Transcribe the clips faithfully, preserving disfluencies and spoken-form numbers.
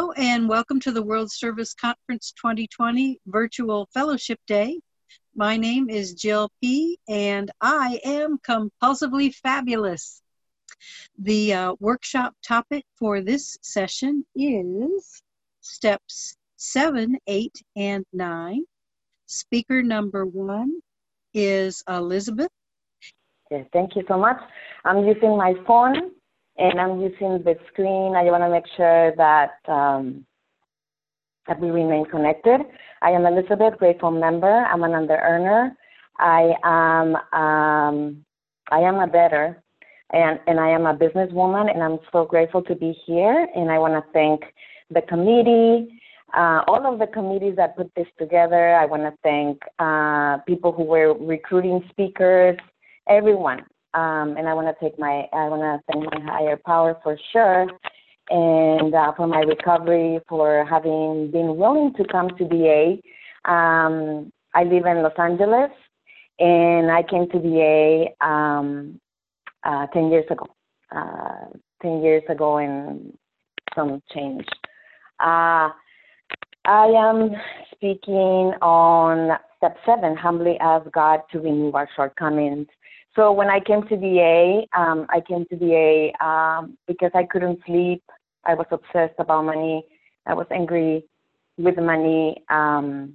Hello and welcome to the World Service Conference twenty twenty Virtual Fellowship Day. My name is Jill P. and I am compulsively fabulous. The uh, workshop topic for this session is steps seven, eight, and nine. Speaker number one is Elizabeth. Okay, thank you so much. I'm using my phone and I'm using the screen. I want to make sure that um, that we remain connected. I am Elizabeth, grateful member. I'm an under earner. I am um, I am a debtor, and and I am a businesswoman, and I'm so grateful to be here. And I want to thank the committee, uh, all of the committees that put this together. I want to thank uh, people who were recruiting speakers, everyone. Um, and I want to take my, I want to thank my higher power for sure, and uh, for my recovery, for having been willing to come to V A. Um, I live in Los Angeles, and I came to V A um, uh, ten years ago. Uh, ten years ago and some change. Uh, I am speaking on step seven, humbly ask God to remove our shortcomings. So when I came to V A, um, I came to V A um, because I couldn't sleep. I was obsessed about money. I was angry with money, um,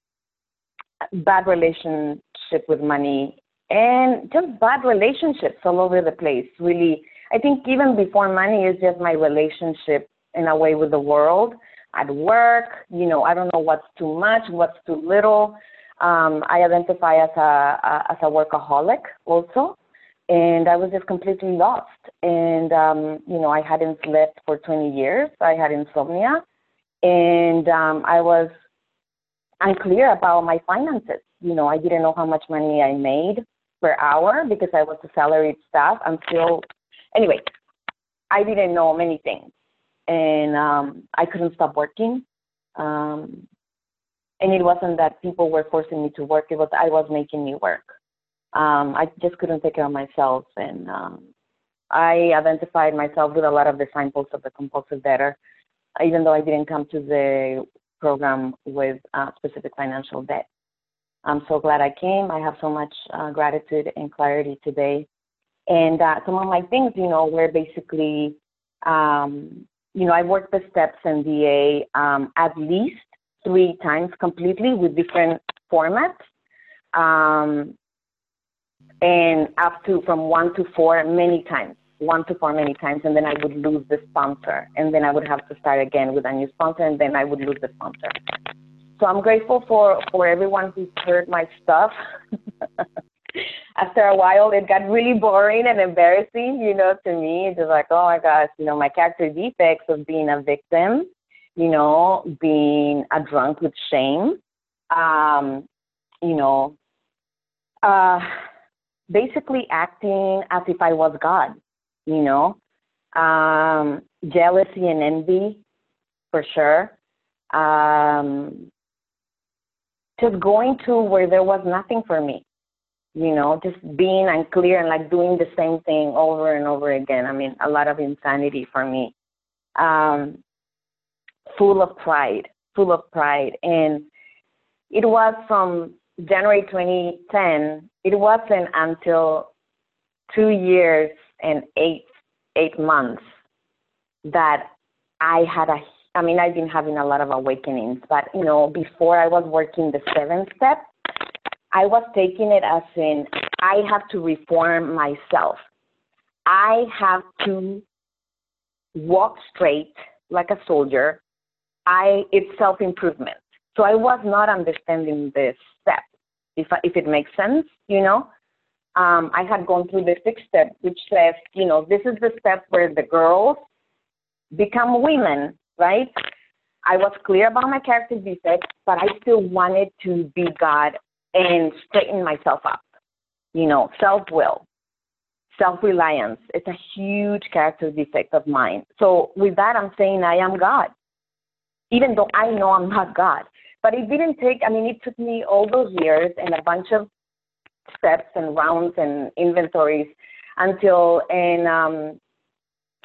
bad relationship with money, and just bad relationships all over the place, really. I think even before money is just my relationship in a way with the world. At work, you know, I don't know what's too much, what's too little. Um, I identify as a, a as a workaholic also, and I was just completely lost. And um, you know, I hadn't slept for twenty years. I had insomnia, and um, I was unclear about my finances. You know, I didn't know how much money I made per hour because I was a salaried staff until, anyway, I didn't know many things, and um, I couldn't stop working. Um, And it wasn't that people were forcing me to work. It was I was making me work. Um, I just couldn't take care of myself. And um, I identified myself with a lot of the signposts of the compulsive debtor, even though I didn't come to the program with uh, specific financial debt. I'm so glad I came. I have so much uh, gratitude and clarity today. And uh, some of my things, you know, were basically, um, you know, I worked the steps in V A um, at least three times completely with different formats, um, and up to from one to four many times, one to four many times, and then I would lose the sponsor, and then I would have to start again with a new sponsor, and then I would lose the sponsor. So I'm grateful for, for everyone who's heard my stuff. After a while, it got really boring and embarrassing, you know, to me. It's just like, oh my gosh, you know, my character defects of being a victim, you know, being a drunk with shame, um, you know, uh, basically acting as if I was God, you know, um, jealousy and envy, for sure. Um, just going to where there was nothing for me, you know, just being unclear and like doing the same thing over and over again. I mean, a lot of insanity for me. Um, full of pride, full of pride. And it was from January twenty ten, it wasn't until two years and eight, eight months that I had a, I mean, I've been having a lot of awakenings, but, you know, before I was working the seventh step, I was taking it as in, I have to reform myself. I have to walk straight like a soldier. I, it's self-improvement. So I was not understanding this step, if, I, if it makes sense, you know. Um, I had gone through the sixth step, which says, you know, this is the step where the girls become women, right? I was clear about my character defects, but I still wanted to be God and straighten myself up, you know, self-will. Self-reliance. It's a huge character defect of mine. So with that, I'm saying I am God, even though I know I'm not God. But it didn't take, I mean, it took me all those years and a bunch of steps and rounds and inventories until in um,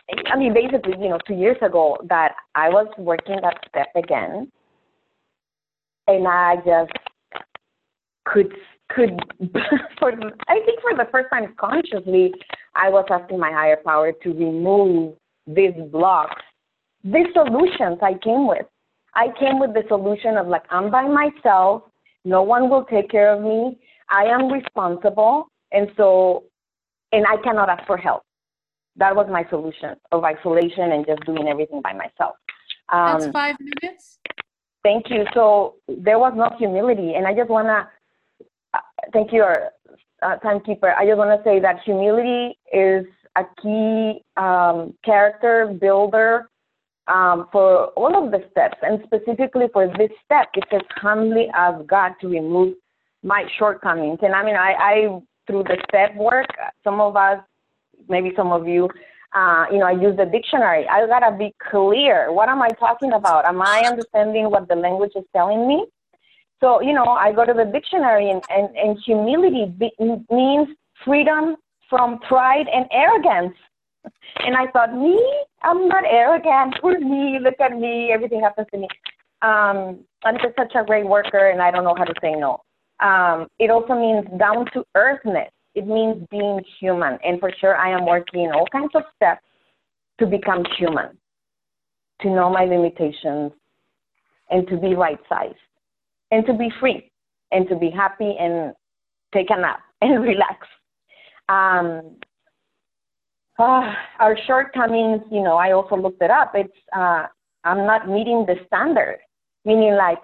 I mean, basically, you know, two years ago that I was working that step again, and I just could, could for, I think for the first time consciously, I was asking my higher power to remove these blocks, these solutions I came with. I came with the solution of like, I'm by myself, no one will take care of me, I am responsible, and so, and I cannot ask for help. That was my solution of isolation and just doing everything by myself. Um, That's five minutes. Thank you. So there was no humility, and I just want to, uh, thank you, uh, timekeeper. I just want to say that humility is a key um, character builder um, for all of the steps, and specifically for this step, it says humbly ask God to remove my shortcomings. And I mean, I, I through the step work, some of us, maybe some of you, uh, you know, I use the dictionary. I gotta be clear. What am I talking about? Am I understanding what the language is telling me? So, you know, I go to the dictionary, and, and, and humility be, means freedom from pride and arrogance. And I thought, me? I'm not arrogant. Who's me? Look at me. Everything happens to me. Um, I'm just such a great worker, and I don't know how to say no. Um, it also means down to earthness. It means being human. And for sure, I am working all kinds of steps to become human, to know my limitations, and to be right-sized, and to be free, and to be happy, and take a nap, and relax. Um, uh, our shortcomings, you know, I also looked it up. It's, uh, I'm not meeting the standard, meaning like,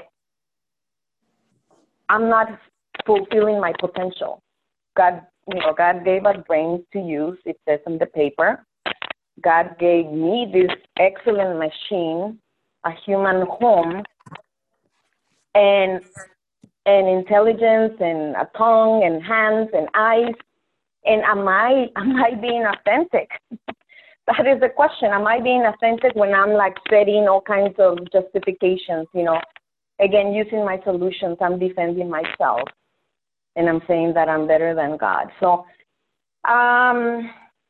I'm not fulfilling my potential. God, you know, God gave us brains to use, it says on the paper. God gave me this excellent machine, a human home, and and intelligence, and a tongue, and hands, and eyes. And am I am I being authentic? That is the question. Am I being authentic when I'm like setting all kinds of justifications, you know? Again, using my solutions, I'm defending myself. And I'm saying that I'm better than God. So, um,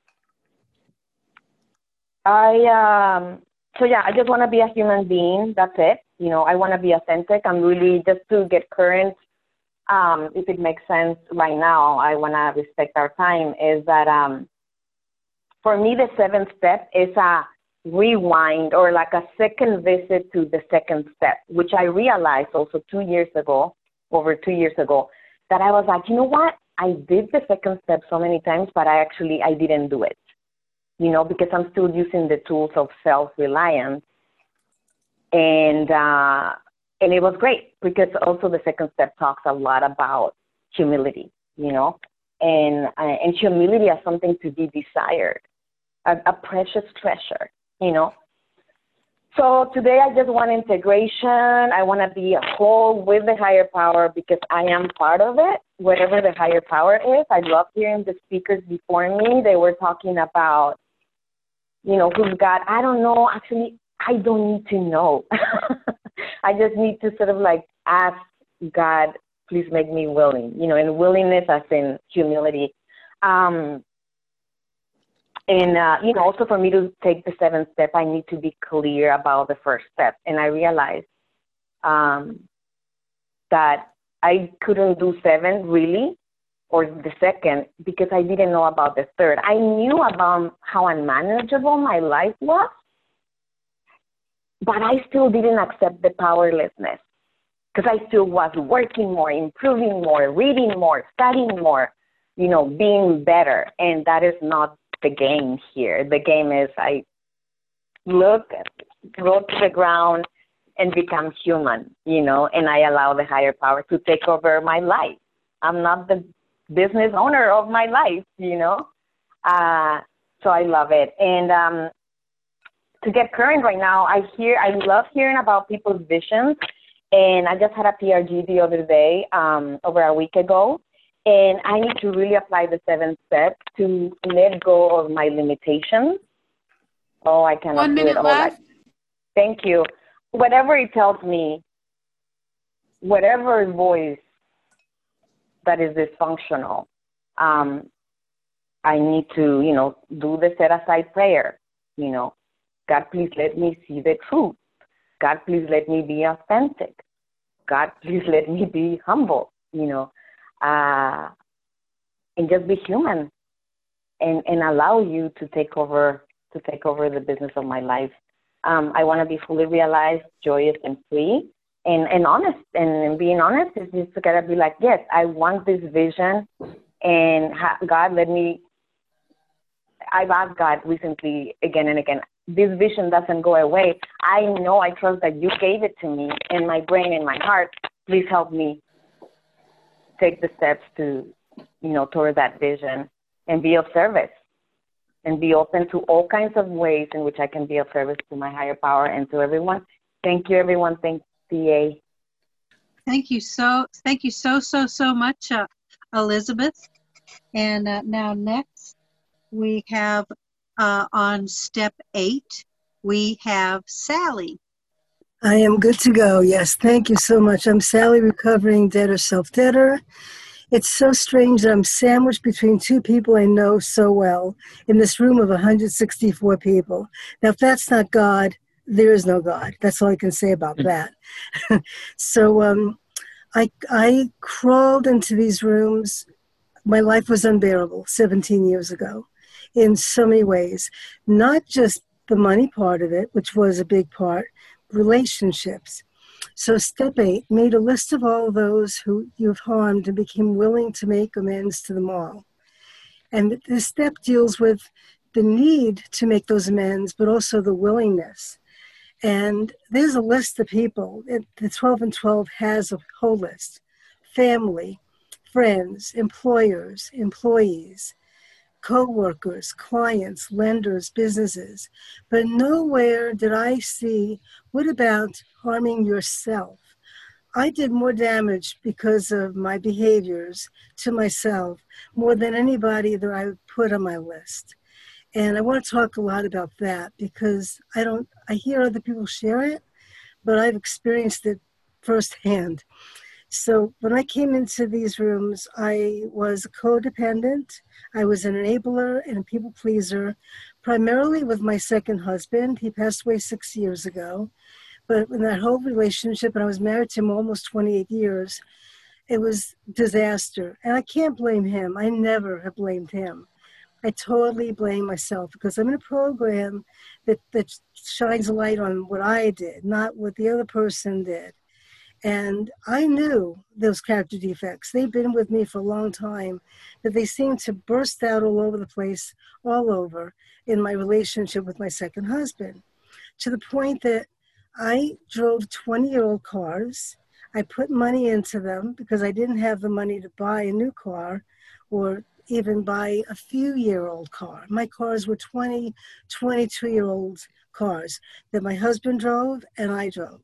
I, um, so yeah, I just want to be a human being. That's it. You know, I want to be authentic. I'm really, just to get current, um, if it makes sense right now, I want to respect our time, is that, um, for me, the seventh step is a rewind, or like a second visit to the second step, which I realized also two years ago, over two years ago, that I was like, you know what? I did the second step so many times, but I actually, I didn't do it, you know, because I'm still using the tools of self-reliance. And, uh, and it was great, because also the second step talks a lot about humility, you know, and, uh, and humility as something to be desired, a, a precious treasure, you know. So today I just want integration. I want to be a whole with the higher power, because I am part of it, whatever the higher power is. I love hearing the speakers before me. They were talking about, you know, who's God. I don't know. Actually, I don't need to know. I just need to sort of like ask God, please make me willing, you know, and willingness as in humility. Um, And, uh, you know, also for me to take the seventh step, I need to be clear about the first step. And I realized um, that I couldn't do seven really, or the second, because I didn't know about the third. I knew about how unmanageable my life was, but I still didn't accept the powerlessness, because I still was working more, improving more, reading more, studying more, you know, being better. And that is not the game here. The game is I look, go to the ground, and become human, you know, and I allow the higher power to take over my life. I'm not the business owner of my life, you know. Uh, so I love it. And um, to get current right now, I hear, I love hearing about people's visions. And I just had a P R G the other day, um, over a week ago. And I need to really apply the seventh step to let go of my limitations. Oh, I cannot One do it minute all. left. Thank you. Whatever it tells me, whatever voice that is dysfunctional, um, I need to, you know, do the set aside prayer you know. God, please let me see the truth. God, please let me be authentic. God, please let me be humble, you know, uh, and just be human, and, and allow you to take over to take over the business of my life. Um, I want to be fully realized, joyous, and free, and, and honest. And, and being honest is just got to be like, yes, I want this vision, and ha- God, let me. I've asked God recently again and again, this vision doesn't go away. I know, I trust that you gave it to me in my brain, in my heart. Please help me take the steps to, you know, toward that vision and be of service and be open to all kinds of ways in which I can be of service to my higher power and to everyone. Thank you, everyone. Thank D A. Thank you so, thank you so, so, so much, uh, Elizabeth. And uh, now next we have uh, on step eight, we have Sally. I am good to go. Yes, thank you so much. I'm Sally, recovering debtor, self-debtor. It's so strange that I'm sandwiched between two people I know so well in this room of one hundred sixty-four people. Now, if that's not God, there is no God. That's all I can say about that. so um, I, I crawled into these rooms. My life was unbearable seventeen years ago in so many ways, not just the money part of it, which was a big part, relationships. So step eight, made a list of all those who you've harmed and became willing to make amends to them all. And this step deals with the need to make those amends, but also the willingness. And there's a list of people. It, the twelve and twelve has a whole list. Family, friends, employers, employees, co-workers, clients, lenders, businesses. But nowhere did I see, what about harming yourself? I did more damage because of my behaviors to myself more than anybody that I put on my list. And I want to talk a lot about that because I don't, I hear other people share it, but I've experienced it firsthand. So when I came into these rooms, I was a codependent. I was an enabler and a people pleaser, primarily with my second husband. He passed away six years ago. But in that whole relationship, and I was married to him almost twenty-eight years, it was disaster. And I can't blame him. I never have blamed him. I totally blame myself because I'm in a program that, that shines a light on what I did, not what the other person did. And I knew those character defects. They've been with me for a long time, but they seemed to burst out all over the place, all over in my relationship with my second husband, to the point that I drove twenty-year-old cars. I put money into them because I didn't have the money to buy a new car or even buy a few-year-old car. My cars were twenty, twenty-two-year-old cars that my husband drove and I drove.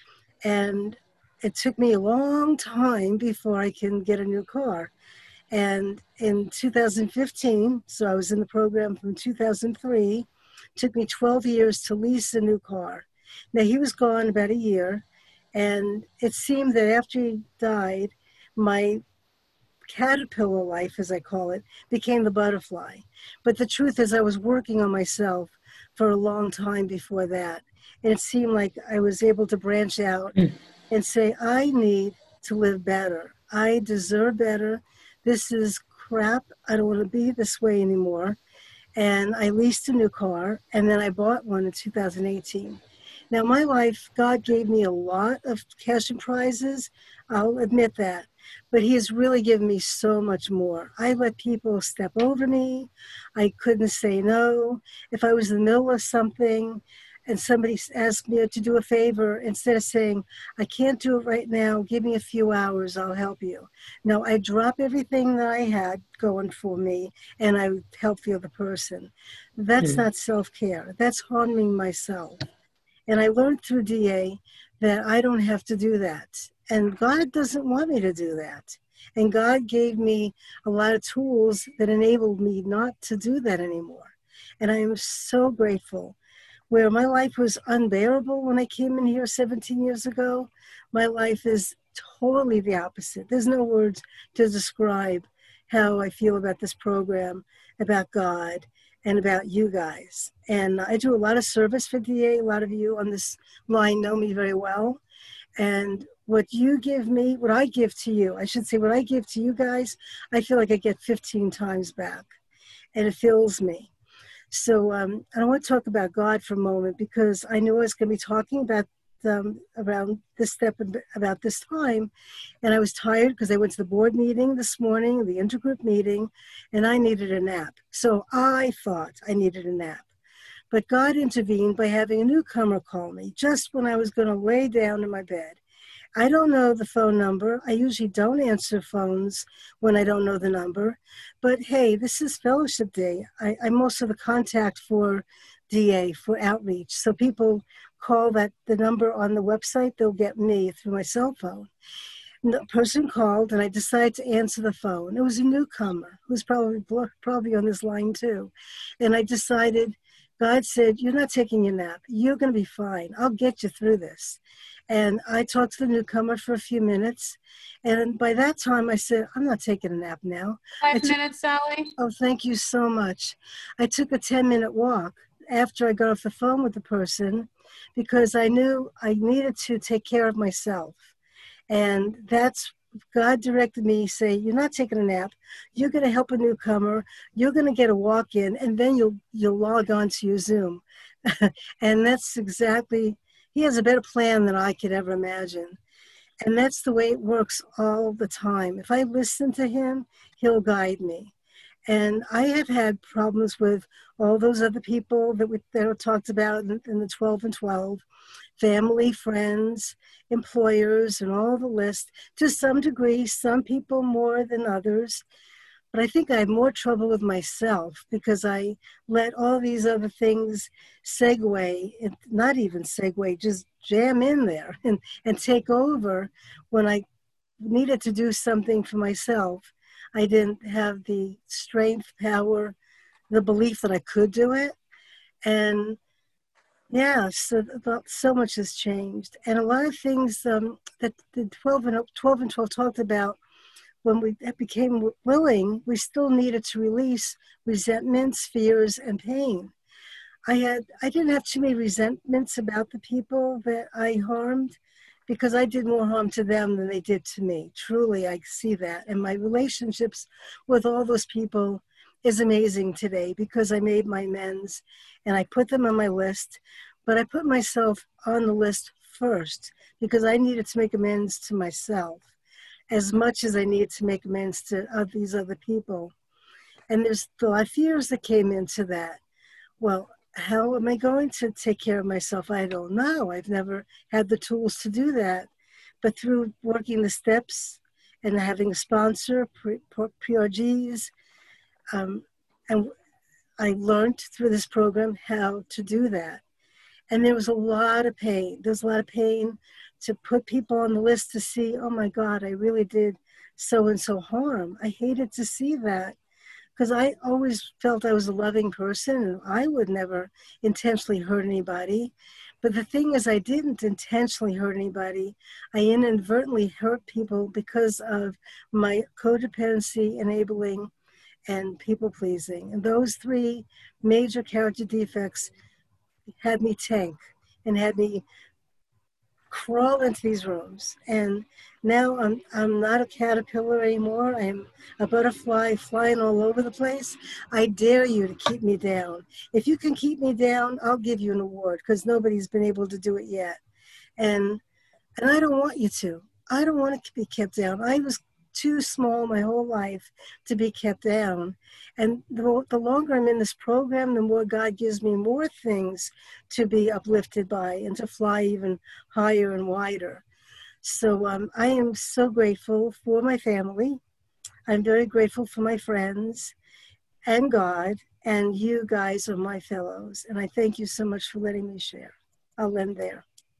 And it took me a long time before I can get a new car. And in two thousand fifteen, so I was in the program from two thousand three, it took me twelve years to lease a new car. Now, he was gone about a year, and it seemed that after he died, my caterpillar life, as I call it, became the butterfly. But the truth is I was working on myself for a long time before that. And it seemed like I was able to branch out mm. and say, I need to live better. I deserve better. This is crap. I don't want to be this way anymore. And I leased a new car, and then I bought one in two thousand eighteen. Now, my life, God gave me a lot of cash and prizes. I'll admit that. But he has really given me so much more. I let people step over me. I couldn't say no. If I was in the middle of something and somebody asked me to do a favor, instead of saying, I can't do it right now, give me a few hours, I'll help you. No, I drop everything that I had going for me and I help the other person. That's mm. not self-care. That's harming myself. And I learned through D A that I don't have to do that. And God doesn't want me to do that. And God gave me a lot of tools that enabled me not to do that anymore. And I am so grateful. Where my life was unbearable when I came in here seventeen years ago, my life is totally the opposite. There's no words to describe how I feel about this program, about God, and about you guys. And I do a lot of service for D A. A lot of you on this line know me very well. And what you give me, what I give to you, I should say what I give to you guys, I feel like I get fifteen times back. And it fills me. So um, I want to talk about God for a moment, because I knew I was going to be talking about um, around this step about this time. And I was tired because I went to the board meeting this morning, the intergroup meeting, and I needed a nap. So I thought I needed a nap. But God intervened by having a newcomer call me just when I was going to lay down in my bed. I don't know the phone number. I usually don't answer phones when I don't know the number. But hey, this is Fellowship Day. I, I'm also the contact for D A, for outreach. So people call that the number on the website, they'll get me through my cell phone. And the person called, and I decided to answer the phone. It was a newcomer who's probably probably on this line too. And I decided, God said, you're not taking your nap. You're going to be fine. I'll get you through this. And I talked to the newcomer for a few minutes. And by that time, I said, I'm not taking a nap now. Five took, minutes, Sally. Oh, thank you so much. I took a ten-minute walk after I got off the phone with the person, because I knew I needed to take care of myself. And that's, God directed me, say, you're not taking a nap. You're going to help a newcomer. You're going to get a walk in, and then you'll you'll log on to your Zoom. And that's exactly, he has a better plan than I could ever imagine. And that's the way it works all the time. If I listen to him, he'll guide me. And I have had problems with all those other people that we that were talked about in, in the twelve and twelve, family, friends, employers, and all the list. To some degree, some people more than others. But I think I have more trouble with myself, because I let all these other things segue, and not even segue, just jam in there and, and take over when I needed to do something for myself. I didn't have the strength, power, the belief that I could do it. And yeah, so, so much has changed. And a lot of things um, that the twelve and twelve talked about, when we became willing, we still needed to release resentments, fears, and pain. I had, I didn't have too many resentments about the people that I harmed, because I did more harm to them than they did to me. Truly, I see that. And my relationships with all those people is amazing today, because I made my amends and I put them on my list. But I put myself on the list first, because I needed to make amends to myself as much as I needed to make amends to uh, these other people. And there's a lot of fears that came into that. Well, how am I going to take care of myself? I don't know. I've never had the tools to do that. But through working the steps and having a sponsor, P R Gs, um, and I learned through this program how to do that. And there was a lot of pain. There's a lot of pain to put people on the list to see, oh my God, I really did so-and-so harm. I hated to see that, because I always felt I was a loving person and I would never intentionally hurt anybody. But the thing is, I didn't intentionally hurt anybody. I inadvertently hurt people because of my codependency, enabling, and people-pleasing. And those three major character defects had me tank and had me crawl into these rooms. And now I'm I'm not a caterpillar anymore. I'm a butterfly flying all over the place. I dare you to keep me down. If you can keep me down, I'll give you an award, because nobody's been able to do it yet. And and I don't want you to. I don't want to be kept down. I was too small my whole life to be kept down. And the, the longer I'm in this program, the more God gives me more things to be uplifted by and to fly even higher and wider. So um, I am so grateful for my family. I'm very grateful for my friends and God, and you guys are my fellows. And I thank you so much for letting me share. I'll end there.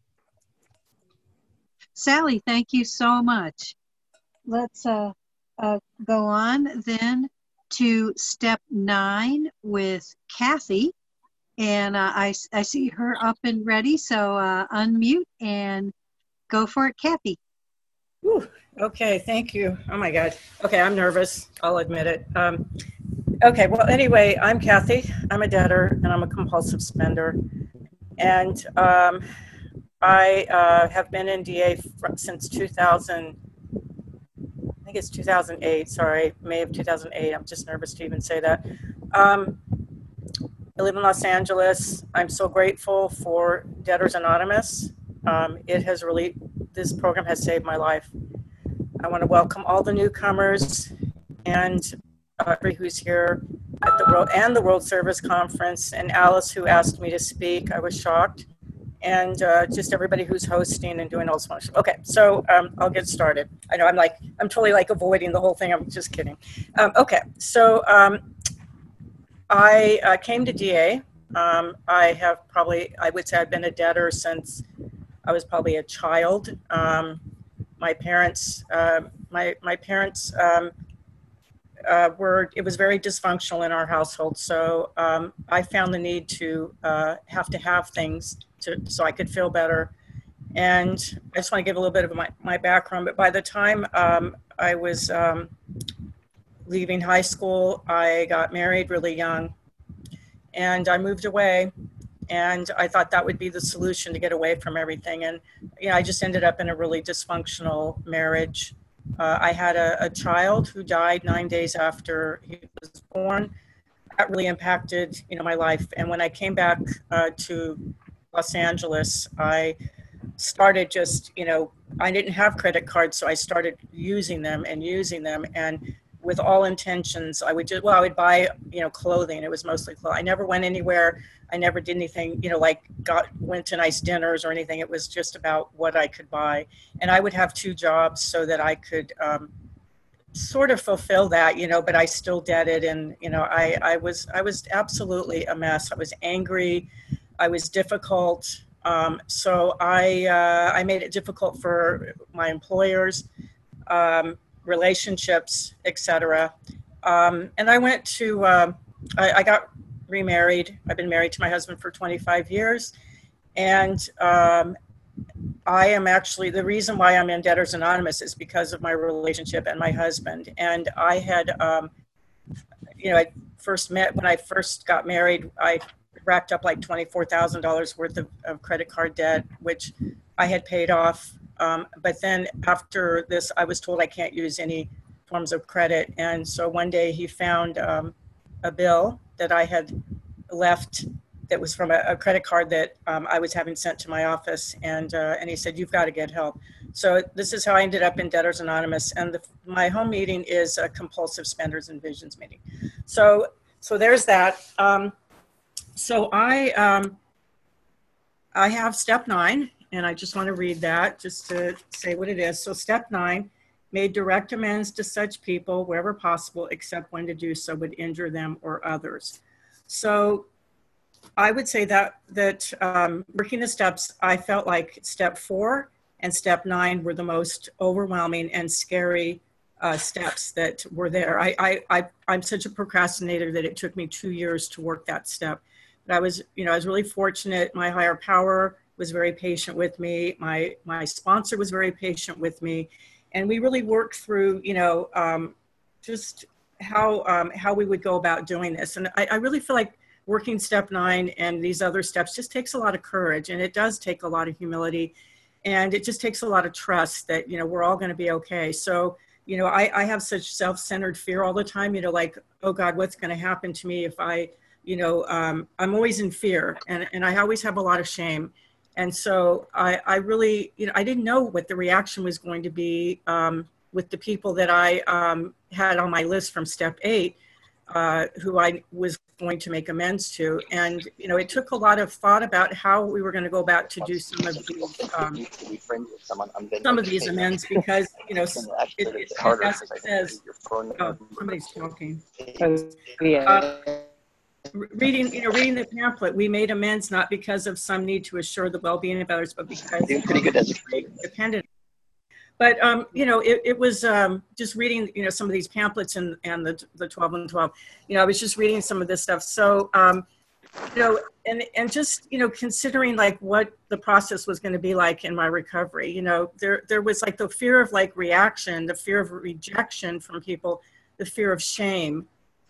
Sally, thank you so much. Let's uh, uh, go on then to step nine with Kathy. And uh, I, I see her up and ready, so uh, unmute and go for it, Kathy. Whew. Okay, thank you. Oh my God. Okay, I'm nervous. I'll admit it. Um, Okay, well, anyway, I'm Kathy. I'm a debtor and I'm a compulsive spender. And um, I uh, have been in D A since two thousand, I think it's two thousand eight, sorry, May of two thousand eight. I'm just nervous to even say that. Um, I live in Los Angeles. I'm so grateful for Debtors Anonymous. Um, it has really, this program has saved my life. I want to welcome all the newcomers and everybody who's here at the World and the World Service Conference, and Alice, who asked me to speak. I was shocked. And uh, just everybody who's hosting and doing all this wonderful. Okay, so um, I'll get started. I know I'm like, I'm totally like avoiding the whole thing. I'm just kidding. Um, okay, so um, I uh, came to D A. Um, I have probably, I would say I've been a debtor since I was probably a child. Um, my parents, uh, my, my parents um, uh, were, it was very dysfunctional in our household. So um, I found the need to uh, have to have things to, so I could feel better. And I just want to give a little bit of my, my background, but by the time um, I was um, leaving high school, I got married really young and I moved away, and I thought that would be the solution to get away from everything. And you know, I just ended up in a really dysfunctional marriage. Uh, I had a, a child who died nine days after he was born. That really impacted, you know, my life. And when I came back uh, to Los Angeles, I started just, you know, I didn't have credit cards, so I started using them and using them. And with all intentions, I would just, well, I would buy, you know, clothing. It was mostly clothes. I never went anywhere. I never did anything, you know, like got, went to nice dinners or anything. It was just about what I could buy. And I would have two jobs so that I could um, sort of fulfill that, you know, but I still did it. And, you know, I, I was, I was absolutely a mess. I was angry. I was difficult. Um, so I, uh, I made it difficult for my employers, um, relationships, et cetera. Um, and I went to, uh, I, I got remarried. I've been married to my husband for twenty-five years. And um, I am actually, the reason why I'm in Debtors Anonymous is because of my relationship and my husband. And I had, um, you know, I first met, when I first got married, I racked up like twenty-four thousand dollars worth of, of credit card debt, which I had paid off. Um, but then after this, I was told I can't use any forms of credit. And so one day he found um, a bill that I had left that was from a, a credit card that um, I was having sent to my office. And, uh, and he said, you've got to get help. So this is how I ended up in Debtors Anonymous. And the, my home meeting is a compulsive spenders and visions meeting. So, so there's that. Um, so I, um, I have step nine. And I just want to read that just to say what it is. So step nine, made direct amends to such people wherever possible, except when to do so would injure them or others. So I would say that, that um, working the steps, I felt like step four and step nine were the most overwhelming and scary uh, steps that were there. I, I, I, I'm such a procrastinator that it took me two years to work that step. But I was, you know, I was really fortunate. My higher power was very patient with me. My, my sponsor was very patient with me. And we really worked through, you know, um, just how, um, how we would go about doing this. And I, I really feel like working step nine and these other steps just takes a lot of courage, and it does take a lot of humility, and it just takes a lot of trust that, you know, we're all going to be okay. So, you know, I, I have such self-centered fear all the time, you know, like, oh God, what's going to happen to me if I, you know, um, I'm always in fear, and, and I always have a lot of shame. And so I, I really, you know, I didn't know what the reaction was going to be um, with the people that I um, had on my list from step eight, uh, who I was going to make amends to. And, you know, it took a lot of thought about how we were going to go about to do some of these, um, some of these amends, because, you know, it, it, as it says, oh, somebody's talking. Uh, Reading, you know, reading the pamphlet, we made amends not because of some need to assure the well-being of others, but because we're dependent. But um, you know, it, it was um, just reading, you know, some of these pamphlets and and the the twelve and twelve. You know, I was just reading some of this stuff. So um, you know, and and just you know, considering like what the process was going to be like in my recovery. You know, there there was like the fear of like reaction, the fear of rejection from people, the fear of shame.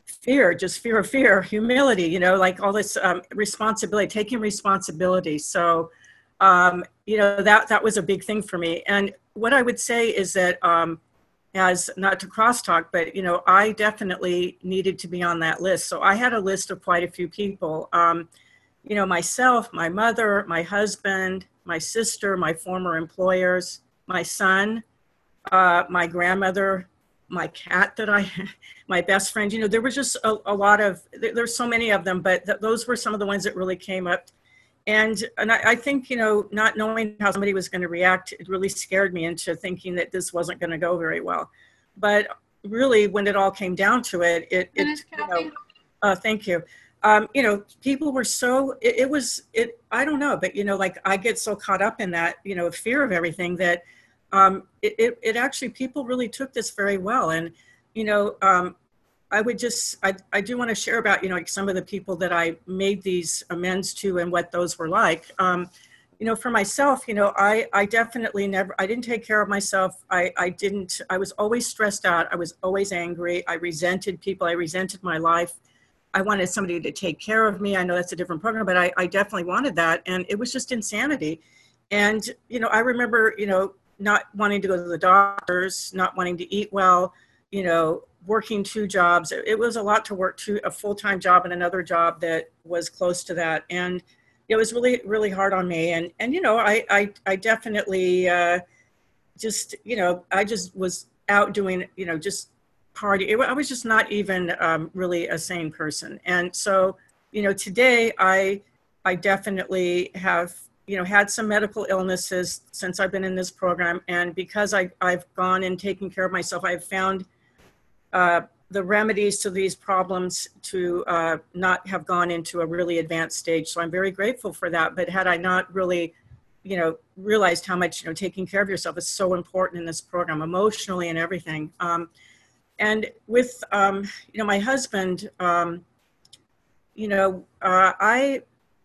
fear, just fear of fear, humility, you know, like all this um, responsibility, taking responsibility. So, um, you know, that, that was a big thing for me. And what I would say is that, um, as not to crosstalk, but, you know, I definitely needed to be on that list. So I had a list of quite a few people, um, you know, myself, my mother, my husband, my sister, my former employers, my son, uh, my grandmother, my cat that I, my best friend, you know, there was just a, a lot of, there, there's so many of them, but th- those were some of the ones that really came up. And, and I, I think, you know, not knowing how somebody was going to react, it really scared me into thinking that this wasn't going to go very well. But really, when it all came down to it, it, it you know, uh, thank you. Um, you know, people were so, it, it was, it, I don't know, but, you know, like I get so caught up in that, you know, fear of everything that um, it, it, it actually, people really took this very well. And, you know, um, I would just, I, I do want to share about, you know, like some of the people that I made these amends to and what those were like. Um, you know, for myself, you know, I, I definitely never, I didn't take care of myself. I, I didn't, I was always stressed out. I was always angry. I resented people. I resented my life. I wanted somebody to take care of me. I know that's a different program, but I, I definitely wanted that. And it was just insanity. And, you know, I remember, you know, not wanting to go to the doctors, not wanting to eat well, you know, working two jobs. It was a lot to work two, a full-time job and another job that was close to that. And it was really, really hard on me. And, and, you know, I, I, I definitely uh, just, you know, I just was out doing, you know, just party. It, I was just not even um, really a sane person. And so, you know, today I, I definitely have, you know, had some medical illnesses since I've been in this program. And because I, I've gone and taken care of myself, I've found Uh, the remedies to these problems to uh, not have gone into a really advanced stage. So I'm very grateful for that. But had I not really, you know, realized how much, you know, taking care of yourself is so important in this program, emotionally and everything. Um, and with, um, you know, my husband, um, you know, uh, I,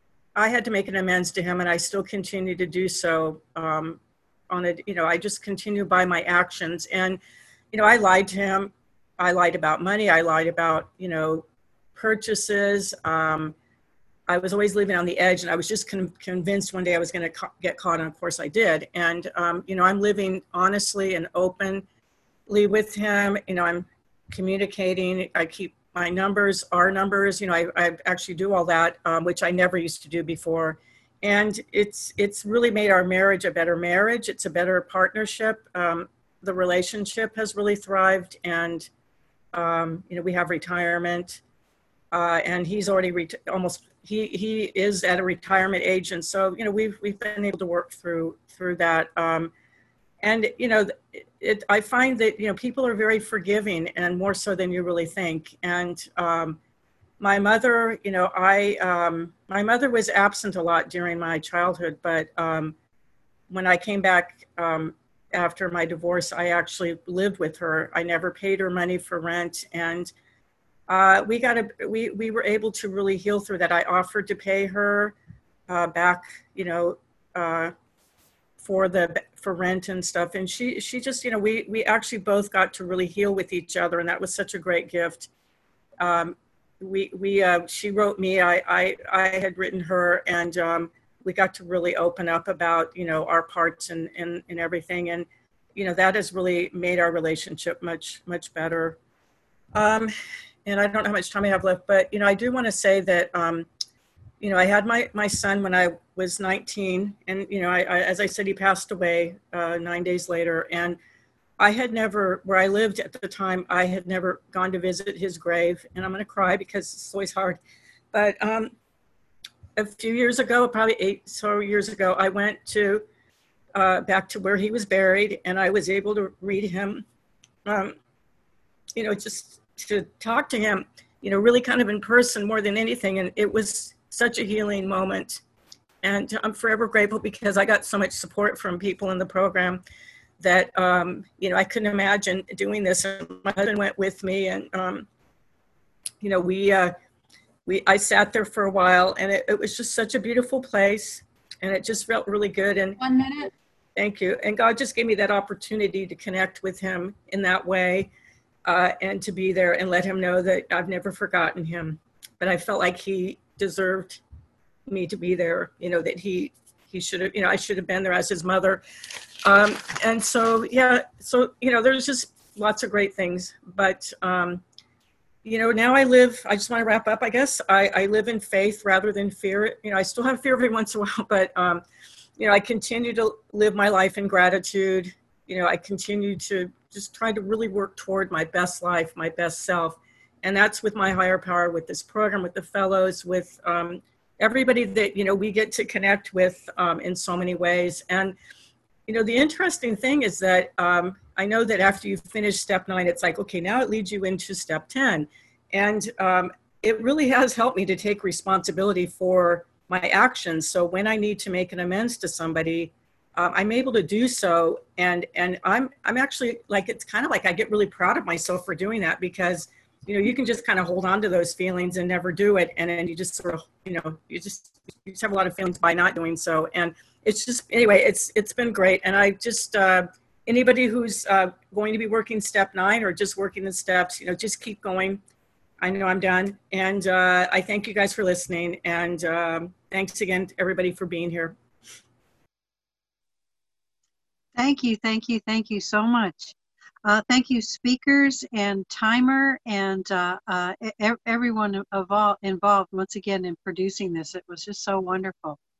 I had to make an amends to him, and I still continue to do so um, on it. You know, I just continue by my actions. And, you know, I lied to him. I lied about money. I lied about, you know, purchases. Um, I was always living on the edge, and I was just con- convinced one day I was going to ca- get caught, and of course I did. And, um, you know, I'm living honestly and openly with him. You know, I'm communicating. I keep my numbers, our numbers. You know, I, I actually do all that, um, which I never used to do before. And it's it's really made our marriage a better marriage. It's a better partnership. Um, the relationship has really thrived, and Um, you know, we have retirement, uh, and he's already ret- almost, he, he is at a retirement age. And so, you know, we've, we've been able to work through, through that. Um, and, you know, it, it, I find that, you know, people are very forgiving, and more so than you really think. And um, my mother, you know, I, um, my mother was absent a lot during my childhood, but um, when I came back, um, after my divorce, I actually lived with her. I never paid her money for rent. And uh, we got a, we, we were able to really heal through that. I offered to pay her uh, back, you know, uh, for the, for rent and stuff. And she, she just, you know, we, we actually both got to really heal with each other. And that was such a great gift. Um, we, we, uh, she wrote me, I, I, I had written her, and um, we got to really open up about, you know, our parts and, and, and everything. And, you know, that has really made our relationship much, much better. Um, and I don't know how much time I have left, but, you know, I do want to say that, um, you know, I had my, my son when I was nineteen, and, you know, I, I as I said, he passed away uh, nine days later. And I had never, where I lived at the time, I had never gone to visit his grave. And I'm going to cry because it's always hard. But, um, a few years ago, probably eight so years ago, I went to uh, back to where he was buried, and I was able to read him, um, you know, just to talk to him, you know, really kind of in person more than anything. And it was such a healing moment. And I'm forever grateful, because I got so much support from people in the program that, um, you know, I couldn't imagine doing this. And my husband went with me, and, um, you know, we, uh, We, I sat there for a while, and it, it was just such a beautiful place, and it just felt really good. And one minute. Thank you. And God just gave me that opportunity to connect with him in that way. uh, and to be there and let him know that I've never forgotten him. But I felt like he deserved me to be there, you know, that he, he should have, you know, I should have been there as his mother. Um, and so, yeah, so, you know, there's just lots of great things. But, um, you know, now I live, I just want to wrap up, I guess. I, I live in faith rather than fear. You know, I still have fear every once in a while, but, um, you know, I continue to live my life in gratitude. You know, I continue to just try to really work toward my best life, my best self. And that's with my higher power, with this program, with the fellows, with um, everybody that, you know, we get to connect with um, in so many ways. And, you know, the interesting thing is that um, I know that after you finish step nine, it's like, okay, now it leads you into step ten. And um, it really has helped me to take responsibility for my actions. So when I need to make an amends to somebody, um, I'm able to do so. And and I'm I'm actually like, it's kind of like I get really proud of myself for doing that, because, you know, you can just kind of hold on to those feelings and never do it. And then you just sort of, you know, you just, you just have a lot of feelings by not doing so. And it's just, anyway, it's it's been great. And I just, uh, anybody who's uh, going to be working step nine or just working the steps, you know, just keep going. I know I'm done. And uh, I thank you guys for listening. And um, thanks again to everybody for being here. Thank you, thank you, thank you so much. Uh, thank you, speakers and timer and uh, uh, e everyone of all involved once again in producing this. It was just so wonderful.